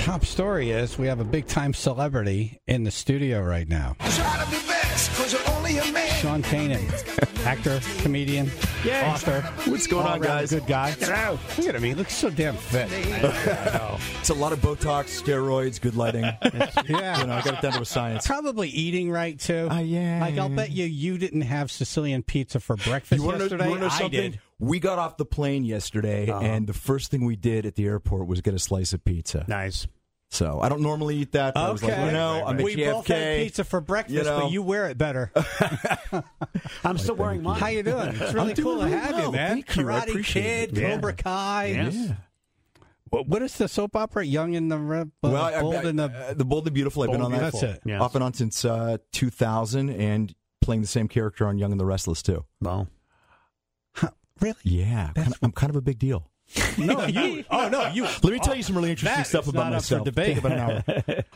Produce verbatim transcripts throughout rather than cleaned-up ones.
top story is we have a big-time celebrity in the studio right now. Try to be best, 'cause you're only a man. Sean Kanan, actor, comedian, Yay. author. What's going on, all-around guys? Good guy. Look at him. He looks so damn fit. It's a lot of Botox, steroids, good lighting. Yeah. You know, I got it down to a science. Probably eating right, too. Uh, yeah. Like, I'll bet you you didn't have Sicilian pizza for breakfast You want to yesterday. know, you wanna know I something? did. We got off the plane yesterday, Uh-huh. and the first thing we did at the airport was get a slice of pizza. Nice. So I don't normally eat that, but I was like, Okay. you know, I'm at we J F K. both had pizza for breakfast, you know. but you wear it better. I'm still wearing mine. How you doing? It's really I'm doing cool to really have well. you, man. Thank you. I Karate appreciate Kid, it. Yeah. Cobra Kai. Yes. Yeah. What, what is the soap opera? Young and the Re- uh, Well, I- Bold I- and the uh, the Bold and Beautiful. I've been Bold on and that Beautiful. That's it. Yes. off and on since uh, two thousand, and playing the same character on Young and the Restless too. Well, Huh, really? Yeah, kind of, I'm kind of a big deal. No, you. Oh no, you. Let me tell you some really interesting that stuff is about not up for myself. debate. Take about an hour.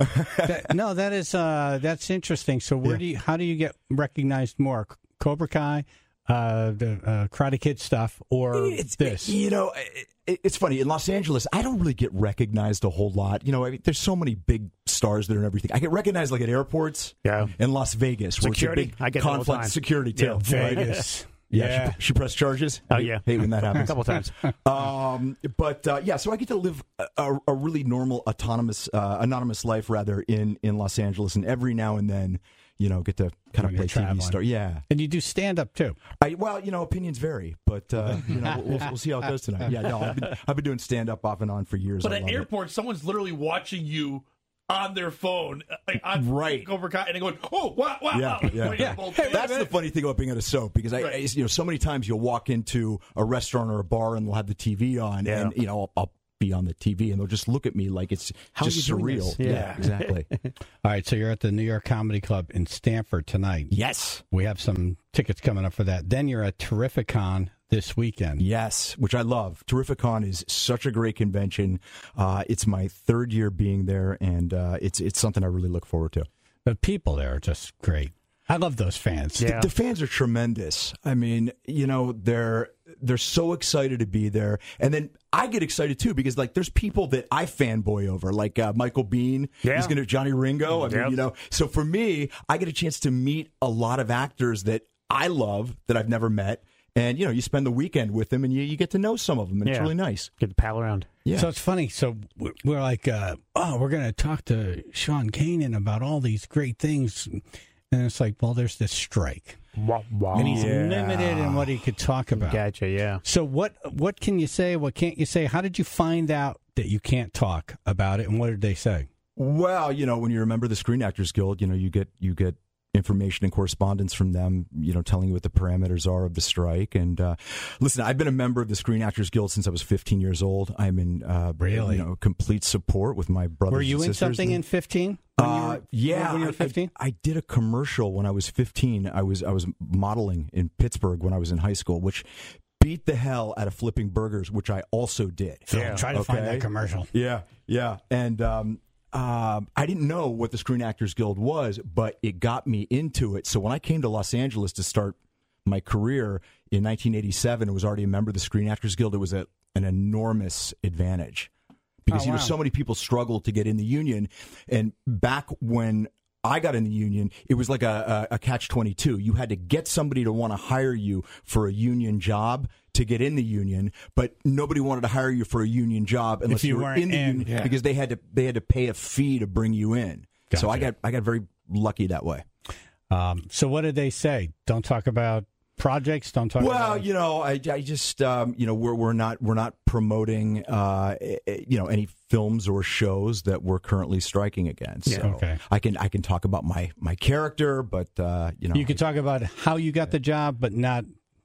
That- no, that is uh, that's interesting. So where Yeah. do you? How do you get recognized more? Cobra Kai, uh, the uh, Karate Kid stuff, or It's, this? You know, it, it's funny. In Los Angeles, I don't really get recognized a whole lot. You know, I mean, there's so many big stars there and everything. I get recognized like at airports. Yeah. In Las Vegas, where Security. it's a big I get that all the conflict time. security too. Yeah, right? Vegas. Yeah, Yeah. She, she pressed charges. Oh, Hate- yeah. hate when that a happens. couple times. Um, but uh, yeah, so I get to live a, a, a really normal, autonomous, uh, anonymous life rather in in Los Angeles, and every now and then, you know, get to kind When of you're play T V traveling. star. Yeah. And you do stand up too. I, well, you know, opinions vary, but uh, you know, we'll, we'll see how it goes tonight. Yeah, no, I've been, I've been doing stand up off and on for years. But I at love it. airports, someone's literally watching you on their phone, like on Right. Cobra Kai, and they're going, "Oh, wow, wow, Yeah, wow!" yeah. Wait, Yeah. both- Hey, That's the funny thing about being at a soap, because I, Right. I, you know, so many times you'll walk into a restaurant or a bar and they'll have the T V on, Yeah. and you know, I'll, I'll be on the T V and they'll just look at me like it's How just are you doing surreal. this? Yeah. Yeah. exactly. All right, so you're at the New York Comedy Club in Stamford tonight. Yes, We have some tickets coming up for that. Then you're at Terrificon this weekend. yes, which I love. Terrificon is such a great convention. Uh, it's my third year being there, and uh, it's it's something I really look forward to. The people there are just great. I love those fans. Yeah. The fans are tremendous. I mean, you know, they're they're so excited to be there, and then I get excited too because like there's people that I fanboy over, like uh, Michael Biehn. Yeah. He's going to Johnny Ringo. I mean, Yep. you know, so for me, I get a chance to meet a lot of actors that I love that I've never met, and you know, you spend the weekend with them and you, you get to know some of them, and it's Yeah. really nice. Get the pal around. Yeah. So it's funny. So we're we're like, uh, oh, we're going to talk to Sean Kanan about all these great things. And it's like, well, there's this strike. Wow, wow. And he's Yeah. limited in what he could talk about. Gotcha, yeah. So what what can you say? What can't you say? How did you find out that you can't talk about it? And what did they say? Well, you know, when you're a member of the Screen Actors Guild, you know, you get you get information and correspondence from them, you know, telling you what the parameters are of the strike. And uh, listen, I've been a member of the Screen Actors Guild since I was fifteen years old. I'm in uh, Really? you know, complete support with my brothers. Were you and in sisters. something in fifteen? Uh, yeah, when you were I- fifteen? I, I did a commercial when I was fifteen. I was I was modeling in Pittsburgh when I was in high school, which beat the hell out of flipping burgers, which I also did. Yeah, try to find Okay. that commercial. Yeah, yeah, and um, um, I didn't know what the Screen Actors Guild was, but it got me into it. So when I came to Los Angeles to start my career in nineteen eighty-seven, I was already a member of the Screen Actors Guild. It was a, an enormous advantage because Oh, you know wow. so many people struggled to get in the union, and back when I got in the union, it was like a, a, a catch twenty-two. You had to get somebody to want to hire you for a union job to get in the union, but nobody wanted to hire you for a union job unless you were weren't in the in, union yeah. because they had to they had to pay a fee to bring you in. So I Gotcha. got I got very lucky that way. Um, so what did they say? Don't talk about projects. Don't talk Well, about. you know, I, I just um, you know we're we're not we're not promoting uh, eh, eh, you know any films or shows that we're currently striking against. Yeah. So Okay. I can I can talk about my my character, but uh, you know You could talk about how you got the job, but not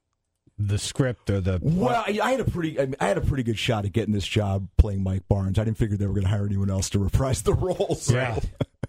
the script or the. Well, I, I had a pretty, I, mean, I had a pretty good shot at getting this job playing Mike Barnes. I didn't figure they were going to hire anyone else to reprise the role. So. Yeah.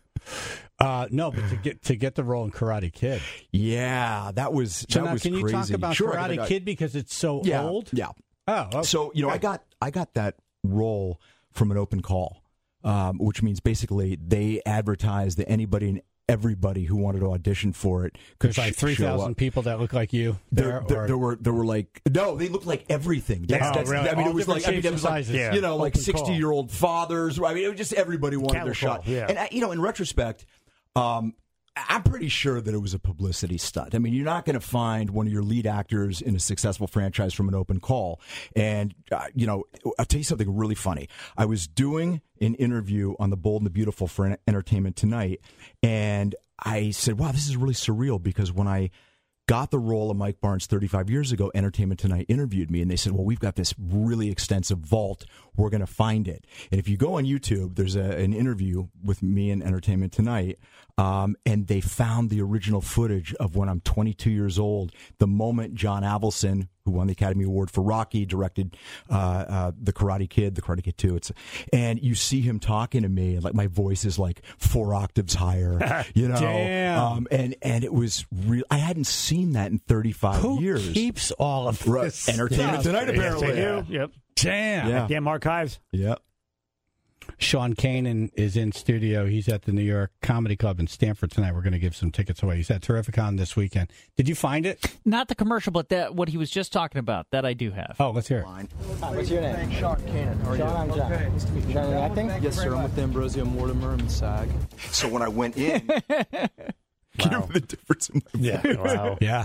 Uh, no, but to get to get the role in Karate Kid. Yeah, that was So that now, was can you crazy. talk about Sure, I Karate got- Kid because it's so Yeah, old? yeah. Oh, okay. So you know, I got I got that role from an open call, um, which means basically they advertised that anybody and everybody who wanted to audition for it could There's like sh- three show thousand up. people that look like you. There, There, there, or- there were there were like no, they looked like everything. That's, Yeah. that's, Oh, really? I mean, All it was different like I mean, shapes it and was like sizes. Yeah. you know, like Open call. sixty year old fathers. I mean, it was just everybody wanted Cattle their shot. call, yeah. And I, you know, in retrospect, um, I'm pretty sure that it was a publicity stunt. I mean, you're not going to find one of your lead actors in a successful franchise from an open call. And, uh, you know, I'll tell you something really funny. I was doing an interview on The Bold and the Beautiful for Entertainment Tonight, and I said, wow, this is really surreal because when I got the role of Mike Barnes thirty-five years ago, Entertainment Tonight interviewed me, and they said, well, we've got this really extensive vault. We're going to find it. And if you go on YouTube, there's a, an interview with me and Entertainment Tonight, um, and they found the original footage of when I'm twenty-two years old, the moment John Avildsen, who won the Academy Award for Rocky, directed uh, uh, The Karate Kid, The Karate Kid two. It's, and you see him talking to me, and like my voice is like four octaves higher, you know. Damn. Um, and and it was real. I hadn't seen that in thirty-five Who years. keeps all of Right. this? Entertainment stuff? Tonight, apparently. Yes, they do. Yep. Damn. Yeah. Damn archives. Yeah. Sean Kanan is in studio. He's at the New York Comedy Club in Stamford tonight. We're going to give some tickets away. He's at Terrificon this weekend. Did you find it? Not the commercial, but that what he was just talking about. That I do have. Oh, let's hear it. Hi, what's your name? Sean Kanan. How are Sean, you? I'm John. Okay. Nice to meet you. John, you acting? Yes, sir. I'm with Ambrosio Mortimer. I'm in SAG. So when I went in, can you remember the difference in my Yeah. voice? Wow. Yeah.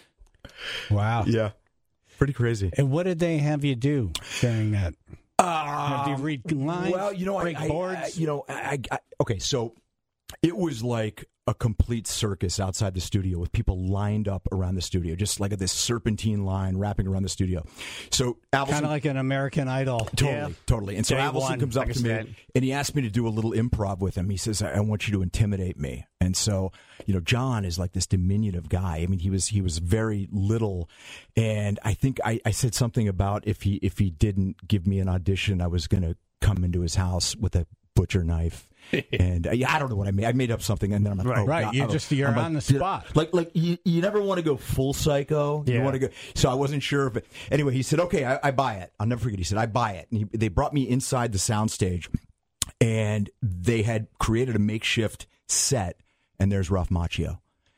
Wow. Yeah. Pretty crazy. And what did they have you do during that? Um, Have you read lines? Well, you know, I, break I, boards? I- you know, I, I, okay, so it was like a complete circus outside the studio with people lined up around the studio, just like this serpentine line wrapping around the studio. So Avildsen, Kind of like an American Idol. Totally, Yeah. totally. And so Day Avildsen one, comes up like to I me said. and he asked me to do a little improv with him. He says, I, I want you to intimidate me. And so, you know, John is like this diminutive guy. I mean, he was he was very little. And I think I, I said something about if he if he didn't give me an audition, I was going to come into his house with a butcher knife. And uh, yeah, I don't know what I made. I made up something, and then I'm like, Right. oh, Right, God, you're I'm just- a- you're I'm on a- the spot. Like, like you, you never want to go full psycho. You Yeah. want to go. So I wasn't sure if it. Anyway, he said, "Okay, I, I buy it." I'll never forget. He said, "I buy it." And he, they brought me inside the soundstage, and they had created a makeshift set. And there's Ralph Macchio,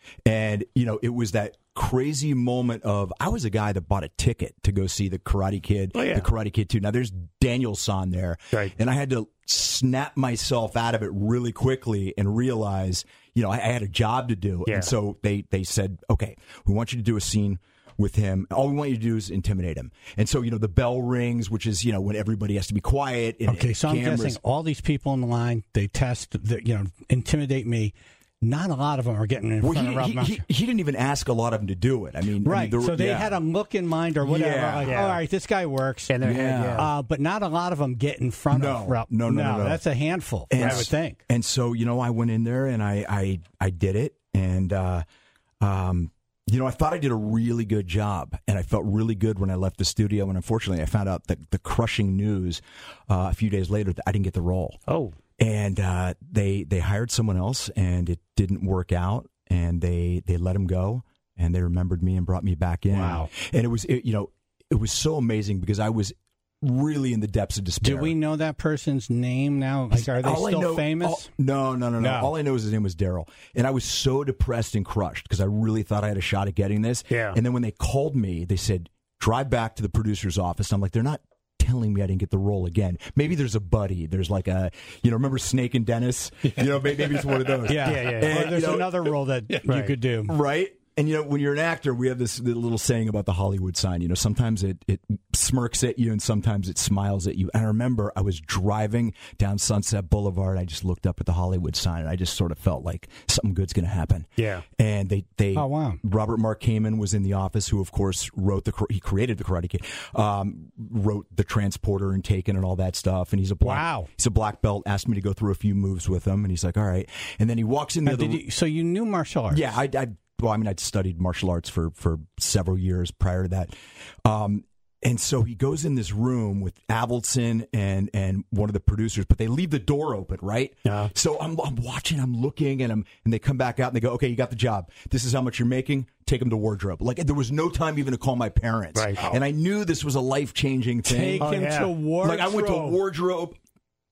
and you know, it was that crazy moment of I was a guy that bought a ticket to go see the Karate Kid, Oh, yeah. the Karate Kid two. Now there's Daniel San there, Right. and I had to snap myself out of it really quickly and realize, you know, I, I had a job to do. Yeah. And so they, they said, okay, we want you to do a scene with him. All we want you to do is intimidate him. And so, you know, the bell rings, which is, you know, when everybody has to be quiet. And, Okay, and so I'm cameras. guessing all these people in the line, they test, the, you know, intimidate me. Not a lot of them are getting in Well, front he, of Ralph he, Macchio. he, he didn't even ask a lot of them to do it. I mean, I Right. mean, there were- so they yeah. had a look in mind or whatever. Yeah. Like, Yeah. all right, this guy works. And their head, Yeah. yeah. Uh, but not a lot of them get in front No. of Ralph. No, no, no, no. That's a handful, And I would think. And so, you know, I went in there and I, I, I did it. And, uh, um, you know, I thought I did a really good job, and I felt really good when I left the studio. And unfortunately, I found out that the crushing news uh, a few days later that I didn't get the role. Oh. And uh, they they hired someone else, and it didn't work out. And they they let him go, and they remembered me and brought me back in. Wow. And it was it, you know it was so amazing because I was really in the depths of despair. Do we know that person's name now? Like, are they All I still know- famous? all- no, no, no, no, No. All I know is his name was Daryl. And I was so depressed and crushed because I really thought I had a shot at getting this. Yeah. And then when they called me, they said, drive back to the producer's office. I'm like, they're not telling me I didn't get the role again. Maybe there's a buddy. There's like a, you know, remember Snake and Dennis? You know, maybe, maybe it's one of those. yeah. Yeah, yeah, yeah. Or And, there's you know, another role that you Right. could do. Right? And, you know, when you're an actor, we have this little saying about the Hollywood sign. You know, sometimes it, it smirks at you and sometimes it smiles at you. And I remember I was driving down Sunset Boulevard. I just looked up at the Hollywood sign and I just sort of felt like something good's going to happen. Yeah. And they, they, Oh, wow. Robert Mark Kamen was in the office, who, of course, wrote the, he created the Karate Kid, um, wrote the Transporter and Taken and all that stuff. And he's a black, Wow. he's a black belt, asked me to go through a few moves with him. And he's like, all right. And then he walks in the Now, other did you, so you knew martial arts? yeah, I, I well, I mean, I'd studied martial arts for, for several years prior to that. Um, and so he goes in this room with Avildsen and, and one of the producers, but they leave the door open, right? Yeah. So I'm, I'm watching, I'm looking, and I'm, and they come back out and they go, okay, you got the job. This is how much you're making. Take them to wardrobe. Like, there was no time even to call my parents. Right. And I knew this was a life changing thing. Take Oh, him yeah. to wardrobe. Like, I went to wardrobe.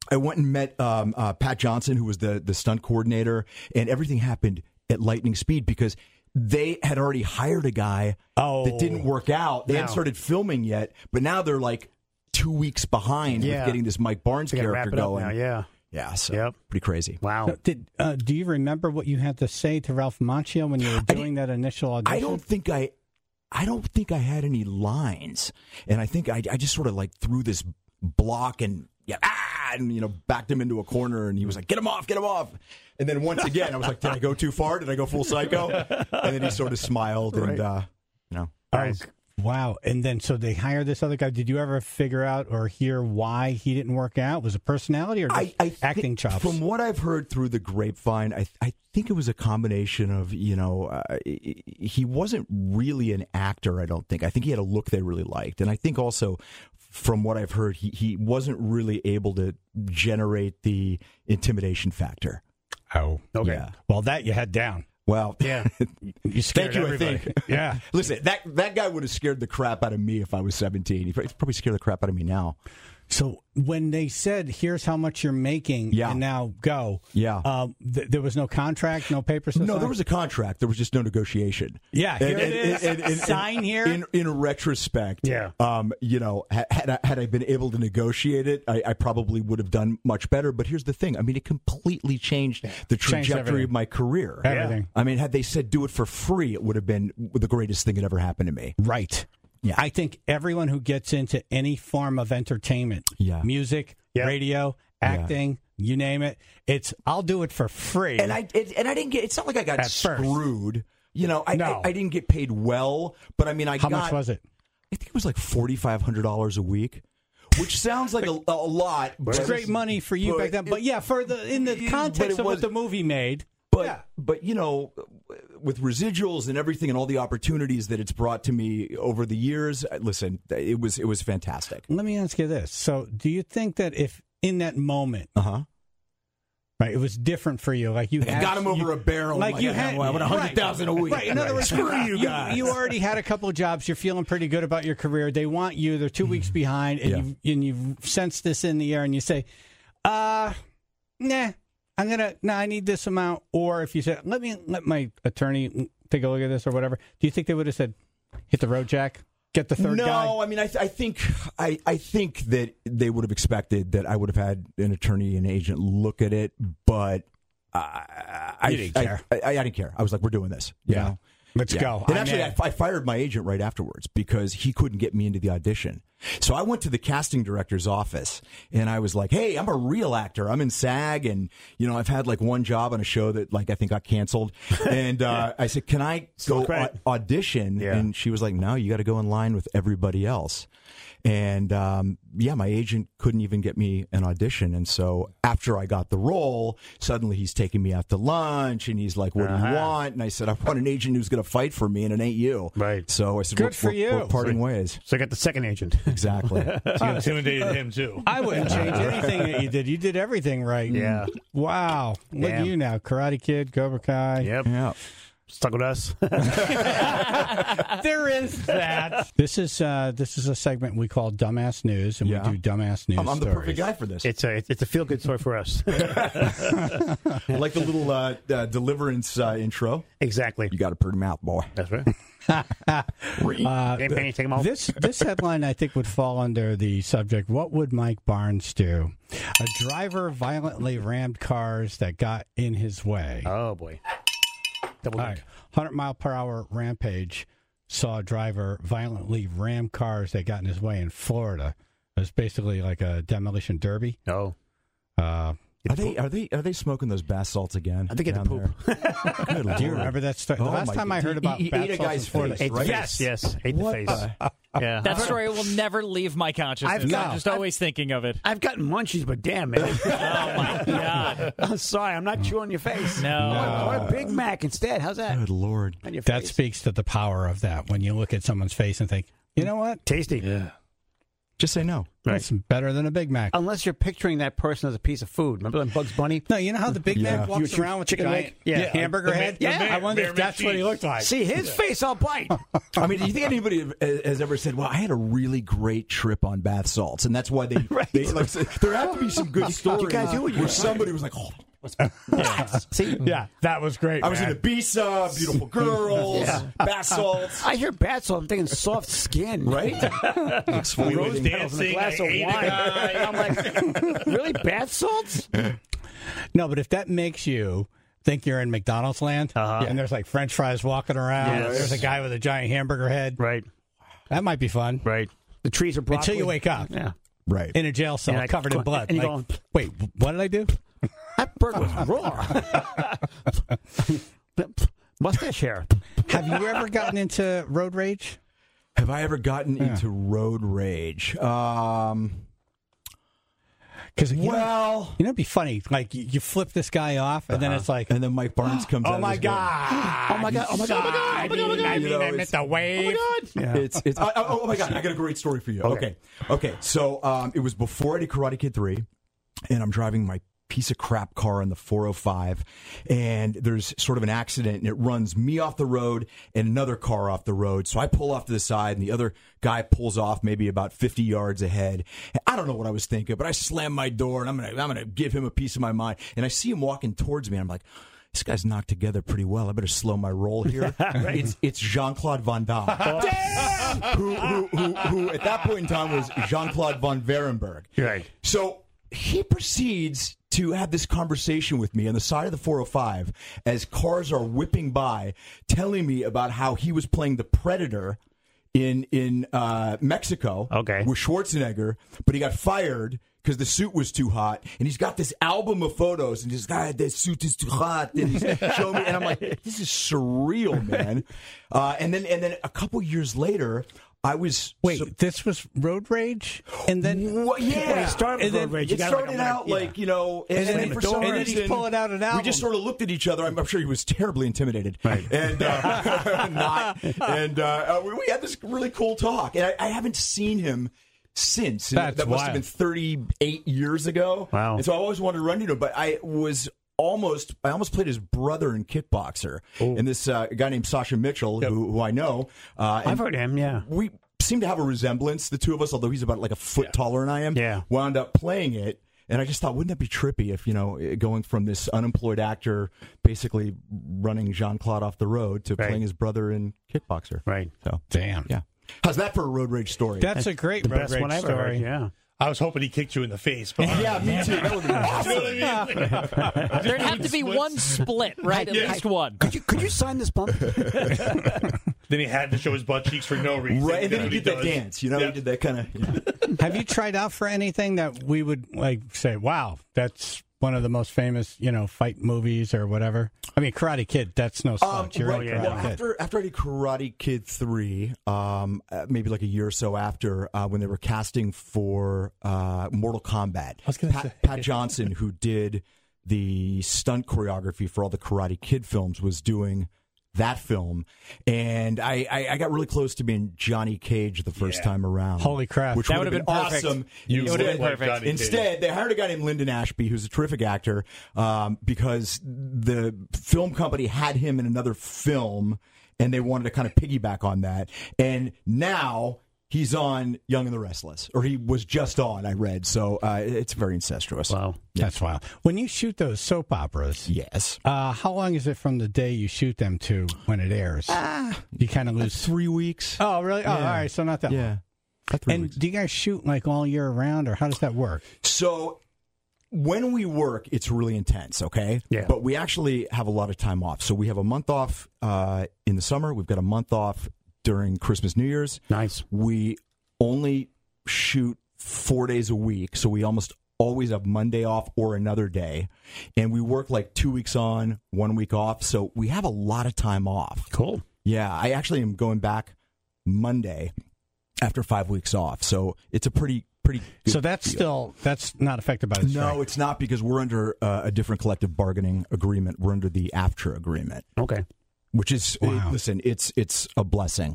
I went and met um, uh, Pat Johnson, who was the the stunt coordinator, and everything happened at lightning speed because they had already hired a guy Oh. that didn't work out. They No. hadn't started filming yet, but now they're like two weeks behind Yeah. with getting this Mike Barnes They gotta wrap character it up going. now, yeah. Yeah, so Yep. pretty crazy. Wow. So did uh, do you remember what you had to say to Ralph Macchio when you were doing that initial audition? I don't think I, I don't think I had any lines, and I think I, I just sort of like threw this block and yeah, ah, and you know, backed him into a corner, and he was like, "Get him off, get him off." And then once again, I was like, "Did I go too far? Did I go full psycho?" And then he sort of smiled, and uh, you know, Nice. Wow. And then so they hired this other guy. Did you ever figure out or hear why he didn't work out? Was it personality or just I, I acting think chops? From what I've heard through the grapevine, I I think it was a combination of, you know, uh, he wasn't really an actor, I don't think. I think he had a look they really liked. And I think also from what I've heard, he, he wasn't really able to generate the intimidation factor. Oh, Okay. Yeah. Well, that you had down. Well, Yeah. You scared thank you, everybody. I think. Yeah. Listen, that, that guy would have scared the crap out of me if I was seventeen. He'd probably scare the crap out of me now. So when they said, "Here's how much you're making," Yeah. and now go, Yeah. um, th- there was no contract, no papers. to No, sign? there was a contract. There was just no negotiation. Yeah, here it is. Sign here. In, in retrospect, Yeah. um, you know, ha- had I, had I been able to negotiate it, I, I probably would have done much better. But here's the thing: I mean, it completely changed the Changed trajectory everything. of my career. Everything. I mean, had they said do it for free, it would have been the greatest thing that ever happened to me. Right. Yeah. I think everyone who gets into any form of entertainment, Yeah. music, Yeah. radio, acting, you name it, it's I'll do it for free. And I it, and I didn't get. It's not like I got At first. screwed. You know, I, No. I I didn't get paid well, but I mean, I How got. much was it? I think it was like forty five hundred dollars a week, which sounds like a, a lot. It's but- great money for you but back then, it- but yeah, for the in the it- context but it of what was- the movie made. But Yeah. but you know, with residuals and everything and all the opportunities that it's brought to me over the years, listen, it was it was fantastic. Let me ask you this: so, do you think that if in that moment, Uh huh. right, it was different for you, like you had, Got him over you- a barrel. like I'm you I had want a hundred thousand a week. Right. In other words, screw you, you guys. You already had a couple of jobs. You're feeling pretty good about your career. They want you. They're two weeks behind, and Yeah. you and you sense this in the air, and you say, "Uh, nah, I'm gonna. No, I need this amount." Or if you said, "Let me let my attorney take a look at this," or whatever, do you think they would have said, "Hit the road, Jack. Get the third no, guy"? I mean, I, I think I, I think that they would have expected that I would have had an attorney and agent look at it, but I, I You didn't I, care. I, I, didn't care. I was like, we're doing this. You Yeah. know? Let's Yeah. go. And I'm actually, in. I, I fired my agent right afterwards because he couldn't get me into the audition. So I went to the casting director's office and I was like, "Hey, I'm a real actor. I'm in SAG, and you know, I've had like one job on a show that like I think got canceled." And uh, I said, "Can I go credit. au- audition?" Yeah. And she was like, "No, you got to go in line with everybody else." And um, yeah, my agent couldn't even get me an audition. And so after I got the role, suddenly he's taking me out to lunch and he's like, "What do you Uh-huh. want?" And I said, "I want an agent who's going to fight for me, and it ain't you." Right. So I said, Good we're, for we're, you. we're parting ways. So I got the second agent. Exactly. You intimidated him too. I wouldn't change anything that you did. You did everything right. Yeah. Wow. Look Yeah. at you now. Karate Kid, Cobra Kai. Yep. Yeah. Stuck with us. There is that. This is uh, this is a segment we call Dumbass News, and Yeah. we do dumbass news I'm, I'm the stories. perfect guy for this. It's a it's a feel good story for us. I like the little uh, uh, deliverance uh, intro. Exactly. You got a pretty mouth, boy. That's right. Uh, Hey, Penny, take 'em off. this this headline I think would fall under the subject: What would Mike Barnes do? A driver violently rammed cars that got in his way. Oh boy. Double All right. one hundred mile per hour rampage saw a driver violently ram cars that got in his way in Florida. It was basically like a demolition derby. Oh. Uh, Are they are they are they smoking those bath salts again? I think it's down poop. there? Good do you Lord. remember that story? The Oh, last my time I God. heard about He- he bath ate a salts guy's in Florida, face, ate the right? Yes, yes. Ate the What face. the- Yeah. That story will never leave my consciousness. I've I'm got- just always thinking of it. I've gotten munchies, but damn, man. Oh my god! I'm sorry, I'm not chewing your face. No. I want, I want a Big Mac instead. How's that? Good Lord. On your That face. speaks to the power of that when you look at someone's face and think, you know what? Tasty. Yeah. Just say no. It's better than a Big Mac. Unless you're picturing that person as a piece of food. Remember when Bugs Bunny? No, you know how the Big Yeah. Mac walks You- around with the chicken giant leg? Yeah. hamburger The ma- head? the Yeah. ma- I wonder if Bear that's what he cheese. looked like. See his face, I'll bite. I mean, do you think anybody have- has ever said, "Well, I had a really great trip on bath salts," and that's why they, they like there have to be some good stories guys do it, you where guys. somebody was like, "Oh, See, Yeah, that was great. I was man. in Ibiza, beautiful girls, bath salts." I hear bat salt. I'm thinking soft skin. Right? Rose Exfoliating. dancing. A glass I of ate a wine. guy. I'm like, really, bath salts? No, but if that makes you think you're in McDonald's land, Uh-huh. and there's like French fries walking around, Yes. there's a guy with a giant hamburger head, Right, that might be fun. right. The trees are broccoli. Until you wake up Yeah. Right. in a jail cell And I- covered in blood. and you Like, go- wait, what did I do? That bird was raw. Mustache hair. Have you ever gotten into road rage? Have I ever gotten into road rage? Um, Because you know, well, you know, it'd be funny. Like you, you flip this guy off, and then it's like, and then Mike Barnes comes out. oh of my his door. god, Oh my god! Oh my god! Oh my god! I mean, I You mean, know, I it's- meant the wave. Yeah. It's it's oh, oh, oh my god! I got a great story for you. Okay, okay. So um, it was before I did Karate Kid three, and I'm driving my piece of crap car on the four oh five, and there's sort of an accident, and it runs me off the road and another car off the road. So I pull off to the side, and the other guy pulls off maybe about fifty yards ahead. I don't know what I was thinking, but I slam my door, and I'm gonna I'm gonna give him a piece of my mind. And I see him walking towards me, and I'm like, this guy's knocked together pretty well. I better slow my roll here. It's it's Jean-Claude Van Damme. who, who, who, who at that point in time was Jean-Claude Von Varenberg. Right. So he proceeds to have this conversation with me on the side of the four oh five as cars are whipping by, telling me about how he was playing the Predator in in uh, Mexico Okay. with Schwarzenegger, but he got fired because the suit was too hot, and he's got this album of photos, and he's God, that suit is too hot, and he's showing me, and I'm like, this is surreal, man. Uh, and then and then a couple years later, I was Wait, so- this was road rage, and then Well, yeah, When he started and with then road rage, you it got like started a out minute, like you know, and, And then then he- for some and then he's reason, pulling out an we album. just sort of looked at each other. I'm, I'm sure he was terribly intimidated, Right. and uh, not, and uh, uh, we, we had this really cool talk, and I, I haven't seen him since. And That's that must have wild. been thirty-eight years ago. Wow. And so I always wanted to run into him, but I was. Almost, I almost played his brother in Kickboxer, and this uh, guy named Sasha Mitchell, who, who I know. Uh, and I've heard him. Yeah. we seem to have a resemblance, the two of us, although he's about like a foot taller than I am. Yeah. Wound up playing it. And I just thought, wouldn't that be trippy if, you know, going from this unemployed actor basically running Jean-Claude off the road to Right. playing his brother in Kickboxer? Right. So, damn, yeah. How's that for a road rage story? that's a great The road best rage one I ever story. heard. Yeah. I was hoping he kicked you in the face. But yeah, me too. That would be awesome. You know what I mean? There'd have to be one split, right? At Yeah. least one. Could you could you sign this bump? Then he had to show his butt cheeks for no reason. Right, and then That's he what did that does. dance, you know, Yeah. he did that kind of. Yeah. Have you tried out for anything that we would like say, wow, that's one of the most famous, you know, fight movies or whatever? I mean, Karate Kid, that's no slouch. You're right, in well, Karate Kid. after after I did Karate Kid three, um, uh, maybe like a year or so after, uh, when they were casting for uh, Mortal Kombat, was gonna Pat, say. Pat Johnson, who did the stunt choreography for all the Karate Kid films, was doing that film, and I, I, I got really close to being Johnny Cage the first Yeah. time around. Holy crap. Which That would have would've been, been perfect. awesome. You It would've look been like perfect. Johnny Cage. Instead, they hired a guy named Lyndon Ashby, who's a terrific actor, um, because the film company had him in another film, and they wanted to kind of piggyback on that. And now he's on Young and the Restless, or he was just on, I read. So uh, it's very incestuous. Wow. That's wild. When you shoot those soap operas, Yes. uh, how long is it from the day you shoot them to when it airs? you kind of lose. Three weeks. Oh, really? Oh, Yeah. all right. So not that long. Yeah. About three And weeks. do you guys shoot like all year round, or how does that work? So when we work, it's really intense, okay? Yeah. But we actually have a lot of time off. So we have a month off uh, in the summer. We've got a month off during Christmas, New Year's. Nice. We only shoot four days a week, so we almost always have Monday off or another day. And we work like two weeks on, one week off. So we have a lot of time off. Cool. Yeah, I actually am going back Monday after five weeks off. So it's a pretty, pretty good So that's deal. still that's not affected by the strike. No, it's not, because we're under uh, a different collective bargaining agreement. We're under the AFTRA agreement, Okay. which is Wow. listen, it's it's a blessing,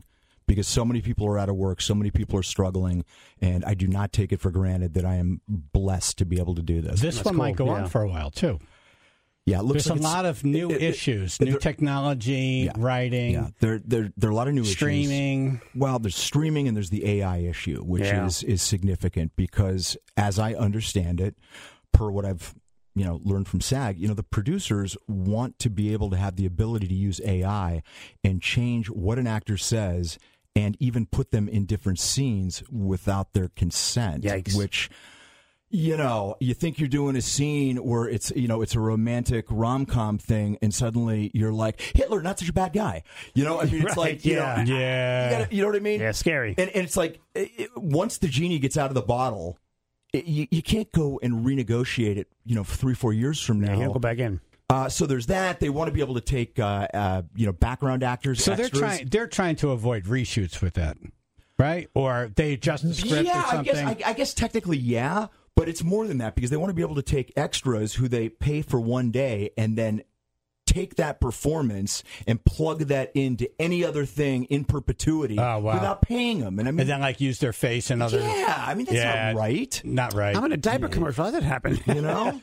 because so many people are out of work, so many people are struggling, and I do not take it for granted that I am blessed to be able to do this. This That's one might cool, go yeah. on for a while, too. Yeah, it looks There's like a it's- lot of new it- it- issues, it- new there- technology, Yeah. writing, Yeah, there, there, there are a lot of new streaming. issues. Well, there's streaming and there's the A I issue, which Yeah. is is significant because, as I understand it, per what I've you know learned from SAG, you know the producers want to be able to have the ability to use A I and change what an actor says and even put them in different scenes without their consent, Yikes. which. You know, you think you're doing a scene where it's, you know, it's a romantic rom-com thing, and suddenly you're like, Hitler, not such a bad guy. You know, I mean, it's Right, like, you yeah. know, Yeah. you, gotta, you know what I mean? Yeah, scary. And, and it's like, it, it- once the genie gets out of the bottle, it, you, you can't go and renegotiate it, you know, three, four years from Yeah, now. he'll go back in. Uh, so there's that. They want to be able to take, uh, uh, you know, background actors. So extras. they're trying they're trying to avoid reshoots with that, right? Or they adjust the script yeah, or something. I guess, I, I guess technically, yeah, but it's more than that because they want to be able to take extras who they pay for one day and then take that performance and plug that into any other thing in perpetuity Oh, wow. without paying them. And I mean, and then like use their face and other. yeah, I mean that's Yeah. not right. Not right. I'm in a diaper commercial. How did that happen? You know,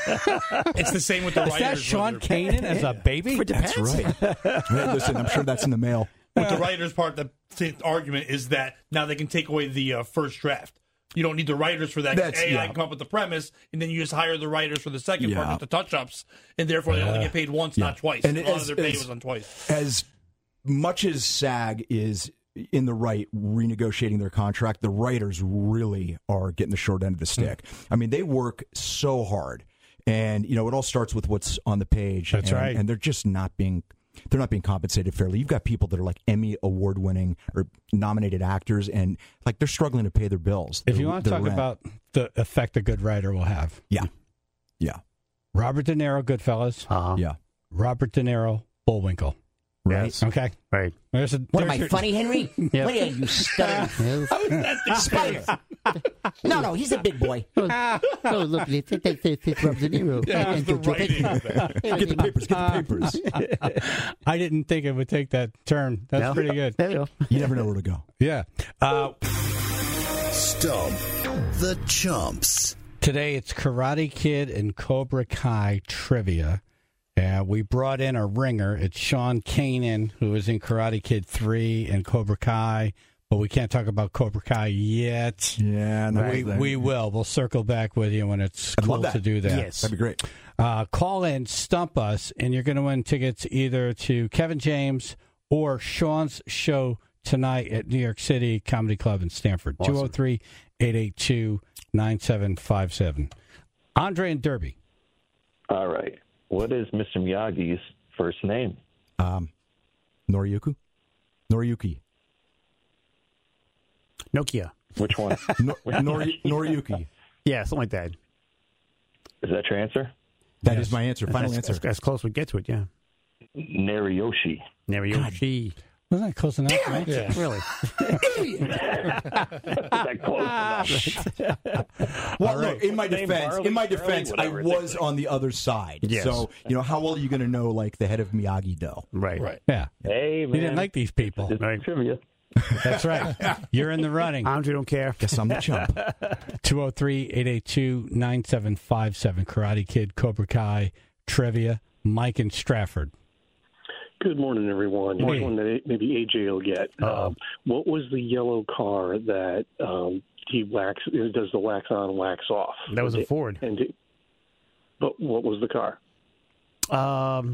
It's the same with the Is writers. that Sean with the- Kanan as a baby? that's right. Hey, listen, I'm sure that's in the mail. With the writers part, the the argument is that now they can take away the uh, first draft. You don't need the writers for that. That's- A I yeah. can come up with the premise, and then you just hire the writers for the second part Yeah. with the touch-ups, and therefore they only get paid once, Yeah. not twice. And And a lot as- of their pay as- was on twice. As much as SAG is in the right renegotiating their contract, the writers really are getting the short end of the stick. I mean, they work so hard, and you know it all starts with what's on the page. That's and, right. and they're just not being. They're not being compensated fairly. You've got people that are like Emmy award winning or nominated actors, and like they're struggling to pay their bills. If their- you want to their talk rent. about the effect a good writer will have, yeah, yeah, Robert De Niro, Goodfellas. Uh-huh. yeah, Robert De Niro, Bullwinkle. right. Yes. Okay. Right. There's a, What am there's I, your- funny, Henry? Yeah. What are you, stuttering spider? No, no, he's a big boy. Oh, look, they think they think Rob De Niro. That was the writing of that. Get the papers. Get the papers. I didn't think it would take that turn. That's No. pretty good. There you go. You never know where to go. Yeah. Uh, Stump the Chumps. Today it's Karate Kid and Cobra Kai trivia. Uh, we brought in a ringer. It's Sean Kanan, who is in Karate Kid three and Cobra Kai, but we can't talk about Cobra Kai yet. Yeah, no, We, we will. We'll circle back with you when it's I'd cool love that. to do that. Yes. That'd be great. Uh, call in, stump us, and you're going to win tickets either to Kevin James or Sean's show tonight at New York City Comedy Club in Stamford. Awesome. two oh three, eight eight two, nine seven five seven. Andre and Derby. All right. What is Mister Miyagi's first name? Um, Noriyuki? Noriyuki. Nokia. Which one? No, Nori, Noriyuki. Yeah, something like that. Is that your answer? That is my answer. Final That's, answer. As, as close we get to it, yeah. Nariyoshi. Nariyoshi. Wasn't that close enough? Right? Yeah. Really? That close enough. Well, right. look, in my Name defense, Barley, in my Shirley, defense, I whatever. was on the other side. Yes. So, you know, how well are you going to know, like, the head of Miyagi Do? Right. Right. Yeah. Hey, man. You didn't like these people. This is Right. trivia. That's right. You're in the running. Andre don't care. Guess I'm the chump. two oh three, eight eight two, nine seven five seven. Karate Kid, Cobra Kai, trivia. Mike in Stratford. Good morning, everyone. Hey. Here's one that maybe A J will get. Um, what was the yellow car that um, he wax does the wax on, wax off? That was a Ford. And it- but what was the car? Um,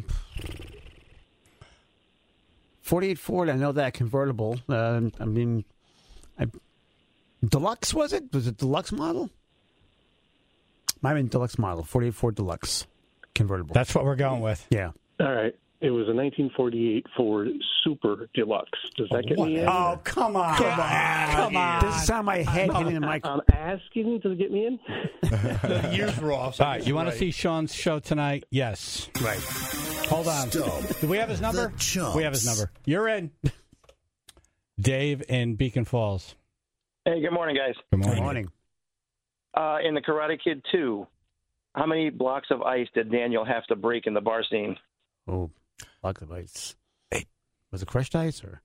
forty-eight Ford, I know that convertible. Uh, I mean, I, Deluxe was it? Was it Deluxe model? Might have been Deluxe model. forty-eight Ford Deluxe convertible. That's what we're going with. yeah. All right. It was a nineteen forty-eight Ford Super Deluxe. Does that get me in? Oh, come on. Come on. Come on. Doesn't sound my head hitting the mic. I'm asking, does it get me in? The years were off. so All right, you want to see Sean's show tonight? Yes. Right. Hold on. Stump Do we have his number? the Chumps. We have his number. You're in. Dave in Beacon Falls. Hey, good morning, guys. Good Good morning. morning. Uh, in the Karate Kid two, how many blocks of ice did Daniel have to break in the bar scene? Oh, block of ice. Hey. Was it crushed ice or?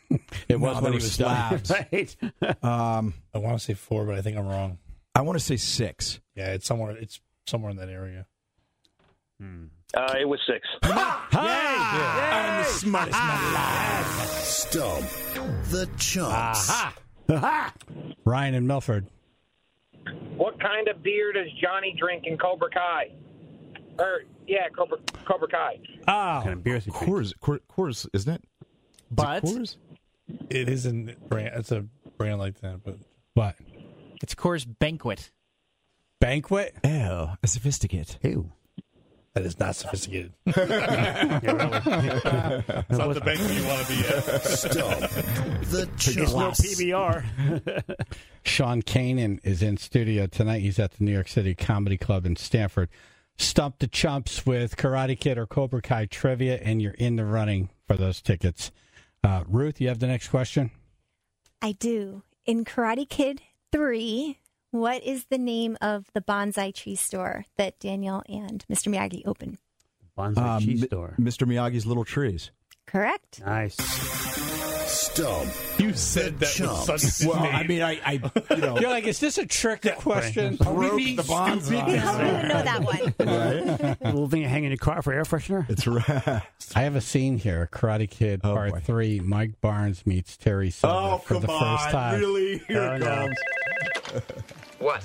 It was No, when there he were was done. slabs. Right. Um, I want to say four, but I think I'm wrong. I want to say six. Yeah, it's somewhere. It's somewhere in that area. Uh, it was six. I'm the smartest man alive. Stump the chumps. Aha. Ryan in Milford. What kind of beer does Johnny drink in Cobra Kai? Or yeah, Cobra Cobra Kai. Oh, Kind of beers he drinks. Coors, Coors, Coors, isn't it? But Is it Coors? It isn't brand. It's a brand like that, but what? it's Coors Banquet. Banquet? Oh, a sophisticate. Ew. that is not sophisticated. Yeah, really. It's not the bank you want to be at. Stump the It's no chumps. P B R. Sean Kanan is in studio tonight. He's at the New York City Comedy Club in Stamford. Stump the Chumps with Karate Kid or Cobra Kai trivia, and you're in the running for those tickets. Uh, Ruth, you have the next question? I do. In Karate Kid three, what is the name of the bonsai tree store that Daniel and Mister Miyagi open? Bonsai Um, cheese Mi- store. Mister Miyagi's Little Trees. Correct. Nice. Stump. You said that with such Well, disdain. I mean, I, I you know, You're like, is this a trick question? broke the bonsai. How do you know that one? Right? A little thing you hang in your car for air freshener. It's right. I have a scene here, Karate Kid Oh, Part boy. three. Mike Barnes meets Terry Silver Oh, for come the first on. time. Really? Here Oh, it no. comes. What?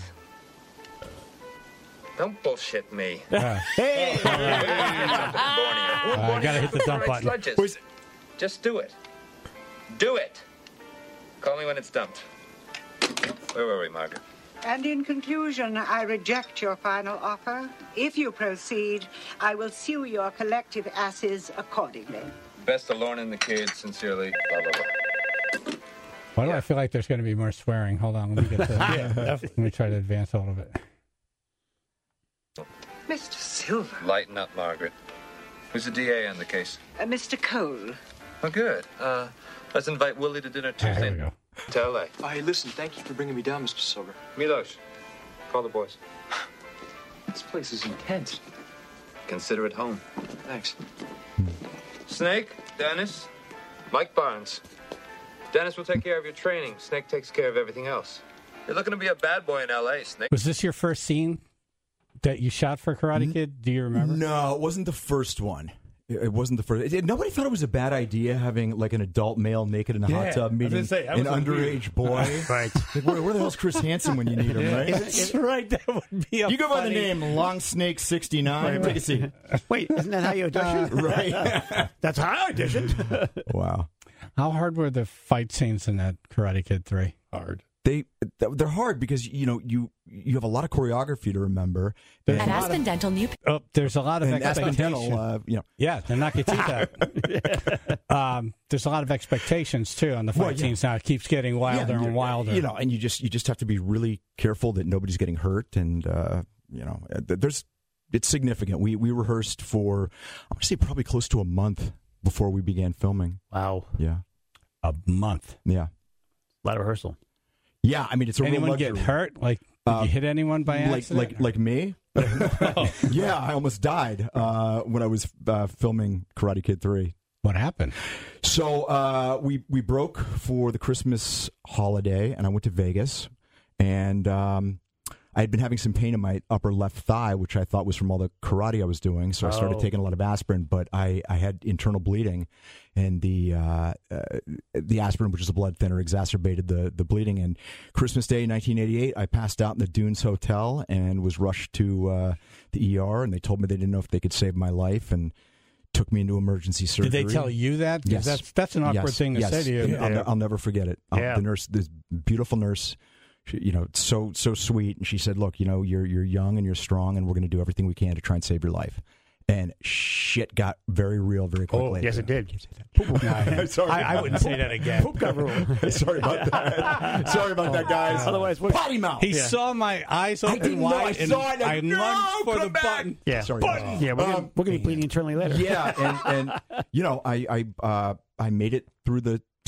Don't bullshit me. Uh, Hey! Uh, I gotta hit the dump button. Sludges. Just do it. Do it. Call me when it's dumped. Where were we, Margaret? And in conclusion, I reject your final offer. If you proceed, I will sue your collective asses accordingly. Best of Lorne and the kids, sincerely, blah, blah, blah. Why do I feel like there's going to be more swearing? Hold on, let me get to Yeah, Let me try to advance a little bit. Mister Silver, Lighten up, Margaret. Who's the D A on the case? uh, Mister Cole, Oh, good. Uh, let's invite Willie to dinner Ah, Tuesday. here we go. To L A. Oh, hey, listen, thank you for bringing me down, Mister Silver. Milos, call the boys. This place is intense. Consider it home. Thanks. Snake, Dennis, Mike Barnes. Dennis will take care of your training. Snake takes care of everything else. You're looking to be a bad boy in L A, Snake. Was this your first scene that you shot for Karate Kid? Do you remember? No, it wasn't the first one. It it wasn't the first. It, nobody thought it was a bad idea having like an adult male naked in a Yeah, hot tub I was meeting gonna say, that an was a underage boy. Right. Like, where, where the hell's Chris Hansen when you need him, right? That's right. That would be a You go by the funny- name Long Snake sixty-nine. Take a seat. Wait, isn't that how you audition? Right. That's how I auditioned. Wow. How hard were the fight scenes in that Karate Kid three? hard. They they're hard because you know you you have a lot of choreography to remember. There's At a lot Aspen of, Dental, new. oh, there's a lot of and Aspen expectation. Dental, uh, you know, Yeah, they knock your teeth out. um, there's a lot of expectations too on the fight Well, yeah. scenes now. It keeps getting wilder yeah, and wilder. You know, and you just you just have to be really careful that nobody's getting hurt, and uh, you know, there's it's significant. We we rehearsed for I'm going to say probably close to a month before we began filming. Wow. Yeah, a month. Yeah, a lot of rehearsal. Yeah, I mean it's a anyone real get luxury. hurt? Like did Uh, you hit anyone by like accident? like like me? Yeah, I almost died uh, when I was uh, filming Karate Kid three. What happened? So uh, we we broke for the Christmas holiday, and I went to Vegas, and um, I had been having some pain in my upper left thigh, which I thought was from all the karate I was doing. So I started Oh. taking a lot of aspirin, but I, I had internal bleeding, and the uh, uh, the aspirin, which is a blood thinner, exacerbated the the bleeding. And Christmas Day, nineteen eighty-eight, I passed out in the Dunes Hotel and was rushed to uh, the E R, and they told me they didn't know if they could save my life, and took me into emergency surgery. Did they tell you that? 'Cause Yes. that's that's an awkward Yes. thing to Yes. say to you. I'll, ne- I'll never forget it. Uh, Yeah. The nurse, this beautiful nurse, she, you know, so so sweet, and she said, "Look, you know, you're you're young and you're strong, and we're going to do everything we can to try and save your life." And shit got very real very quickly. Oh, yes, it did. No, sorry. I, I wouldn't say that again. Poop got ruled. Sorry about that. Sorry about that, guys. Otherwise, what? Potty mouth. He Yeah. saw my eyes I open didn't know. I wide, and saw it. I No, lunged for come the back. button. Yeah. Sorry. Button. Yeah, we're, gonna, we're gonna be bleeding internally later. Yeah, and, and you know, I I uh, I made it through the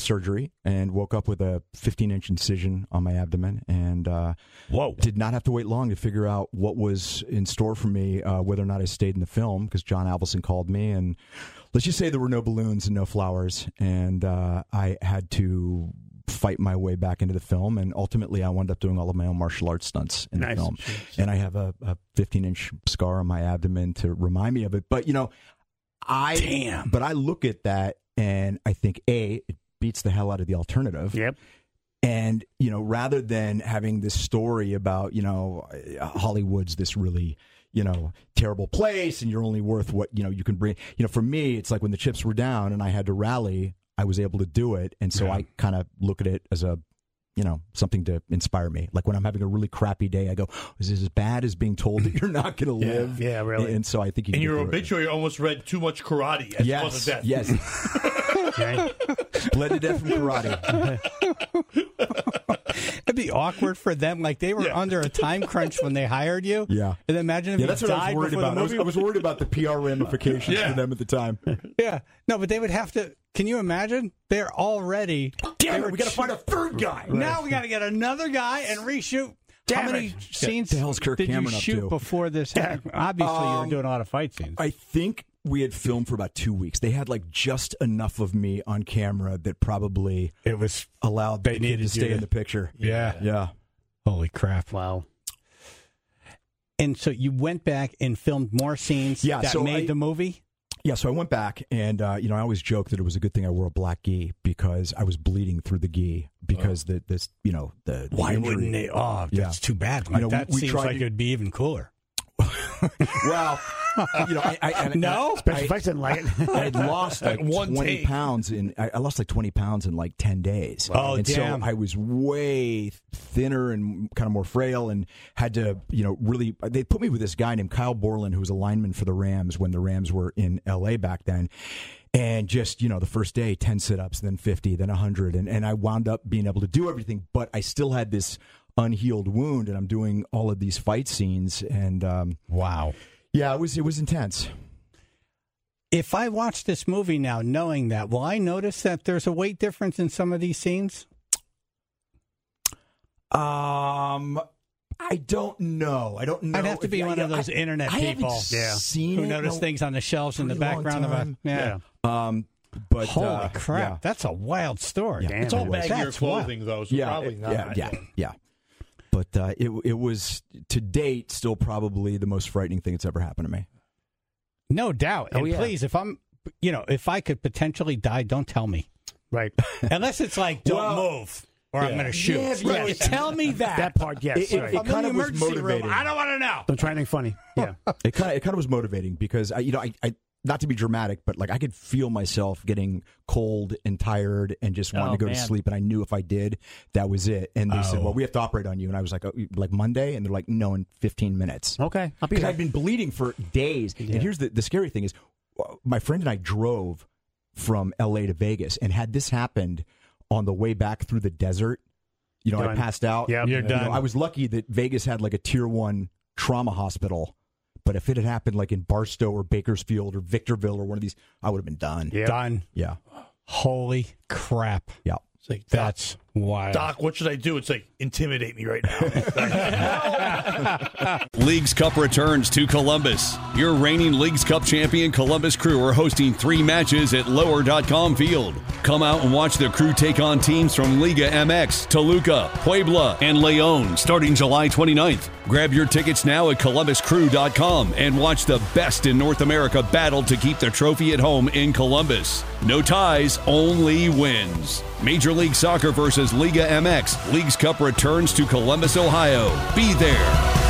surgery and woke up with a fifteen-inch incision on my abdomen, and uh, Whoa. did not have to wait long to figure out what was in store for me, uh, whether or not I stayed in the film, because John Avildsen called me, and let's just say there were no balloons and no flowers, and uh, I had to fight my way back into the film, and ultimately I wound up doing all of my own martial arts stunts in Nice. the film. And I have a, a fifteen-inch scar on my abdomen to remind me of it. But, you know, I Damn. But I look at that and I think, A, it beats the hell out of the alternative. Yep. And, you know, rather than having this story about, you know, Hollywood's this really, you know, terrible place and you're only worth what, you know, you can bring. You know, for me, it's like when the chips were down and I had to rally, I was able to do it. And so Yeah. I kind of look at it as a, you know, something to inspire me. Like when I'm having a really crappy day, I go, is this as bad as being told that you're not going to Yeah. live? Yeah, really. And so I think you In can your get through it. obituary, you almost read too much karate as Yes, cause of death. yes. Bled to death from karate. It'd be awkward for them. Like they were Yeah. under a time crunch when they hired you. Yeah. And imagine if Yeah, you that's what I died was worried before about. the I was, movie. I was worried about the P R ramifications Yeah. for them at the time. Yeah. No, but they would have to. Can you imagine? They're already. Damn they it, were we got to ch- find a third guy. Now we got to get another guy and reshoot. Damn How many it. scenes The hell's Kirk did Cameron you up shoot to? before this happened? Obviously, you were Um, doing a lot of fight scenes. I think we had filmed for about two weeks. They had like just enough of me on camera that probably it was allowed they the kid needed to you stay to- in the picture. Yeah. Yeah. Holy crap! Wow. And so you went back and filmed more scenes Yeah, that so made I- the movie. Yeah, so I went back, and uh, you know, I always joke that it was a good thing I wore a black gi because I was bleeding through the gi because the this you know the, the Why injury- wouldn't they? Oh, Yeah. that's too bad. You Like, know, that we seems tried like to- it'd be even cooler. Well, you know, I, I, I No? Special I, effects didn't like it. I had lost like One twenty take. pounds in. I, I lost like twenty pounds in like ten days. Oh, and damn. so I was way thinner and kind of more frail, and had to, you know, really. They put me with this guy named Kyle Borland, who was a lineman for the Rams when the Rams were in L A back then. And just, you know, the first day, ten sit-ups, then fifty, then one hundred. And, and I wound up being able to do everything, but I still had this unhealed wound, and I'm doing all of these fight scenes. And um, Wow. yeah, it was it was intense. If I watch this movie now, knowing that, will I notice that there's a weight difference in some of these scenes? Um, I don't know. I don't know. I'd have to if- be one yeah, of those I- internet I people haven't seen who it notice in a things on the shelves in the pretty long background of a time. yeah. Um, but Holy uh, crap, yeah. that's a wild story. Yeah, It's all it was. baggier That's wild. clothing, though, so yeah, probably it- not. yeah, yeah, yeah. But uh, it it was to date still probably the most frightening thing that's ever happened to me. No doubt. Oh, And yeah. please, if I'm, you know, if I could potentially die, don't tell me. Right. Unless it's like, don't Well, move or I'm yeah. going to shoot. Yeah, but Right. yes. Tell me that. That part, yes. It- it- right. it I'm in kind the of was emergency room. motivating. I don't want to know. Don't try anything funny. Yeah. It kind of it kind of was motivating because I, you know, I, I not to be dramatic, but like I could feel myself getting cold and tired and just wanting Oh, to go man. to sleep. And I knew if I did, that was it. And they said, Oh. "Well, we have to operate on you." And I was like, oh, "Like Monday?" And they're like, "No, in fifteen minutes." Okay. I'll be Because there. I've been bleeding for days. Yeah. And here's the the scary thing is, uh, my friend and I drove from L A to Vegas, and had this happened on the way back through the desert, you know, I Done. passed out. Yep. You're You done. know, I was lucky that Vegas had like a tier one trauma hospital. But if it had happened like in Barstow or Bakersfield or Victorville or one of these, I would have been done. Yep. Done. Yeah. Holy crap. Yeah. It's like, Doc, That's wild. Doc, what should I do? It's like, intimidate me right now. Leagues Cup returns to Columbus. Your reigning Leagues Cup champion Columbus Crew are hosting three matches at lower dot com Field. Come out and watch the Crew take on teams from Liga M X, Toluca, Puebla, and Leon starting July twenty-ninth. Grab your tickets now at columbus crew dot com and watch the best in North America battle to keep the trophy at home in Columbus. No ties, only wins. Major League Soccer versus Liga M X. Leagues Cup returns to Columbus, Ohio. Be there.